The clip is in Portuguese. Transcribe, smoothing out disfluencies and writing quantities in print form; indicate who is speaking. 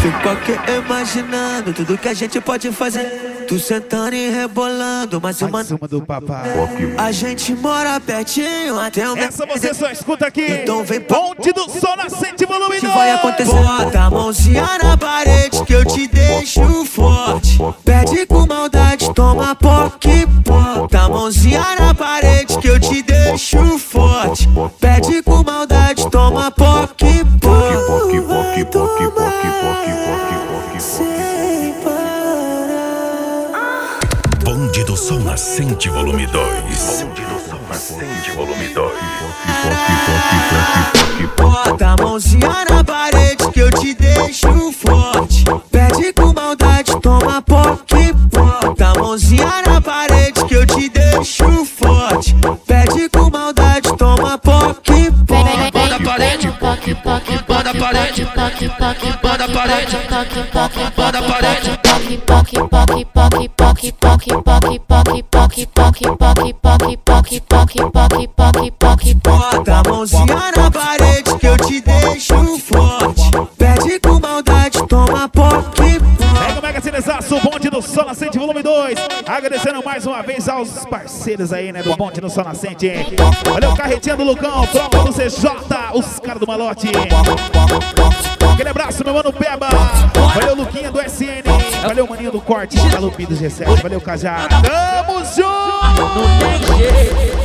Speaker 1: Fico aqui imaginando tudo que a gente pode fazer. Tu sentando e rebolando, mais uma
Speaker 2: do papai.
Speaker 1: A gente mora pertinho até o
Speaker 2: Essa você só escuta aqui.
Speaker 1: Então vem
Speaker 2: Ponte do Sol Nascente, volume 2.
Speaker 1: vai acontecer. Bota a mãozinha na parede que eu te deixo forte. Pede com maldade, toma poque. Bota a mãozinha na parede que eu te deixo forte. Pede com maldade, toma poque. Sem parar.
Speaker 3: Bonde do Sol Nascente, volume 2. Bonde do Sol Nascente, volume 2.
Speaker 1: Bota a mãozinha na parede que eu te deixo forte. Pede com maldade, toma poque. Bota a mãozinha na parede que eu te deixo forte. Pede com maldade, toma poque.
Speaker 4: Bota a parede, poque, poque, bota a parede, poque, poque, bota a parede, poque, poque, bota a parede, poque, poque, poque, poque, poque, poque, poque, poque, poque, poque, poque, poque, poque, poque, poque, poque, poque.
Speaker 1: Bota a mãozinha na parede que eu te deixo forte. Pede com maldade, toma poque.
Speaker 2: Pega o Mega Cinesaço, o Bonde do Sol Nascente, volume 2. Agradecendo mais uma vez aos parceiros aí, né, do Bonde do Sol Nascente. Valeu, Carretinha do Lucão, prova do CJ, os caras do Malote. Aquele abraço, meu mano Peba. Valeu, Luquinha do SN. Valeu, maninho do Corte. Valeu, Pido G7. Valeu, Cajá. Tamo junto!
Speaker 4: não tem jeito.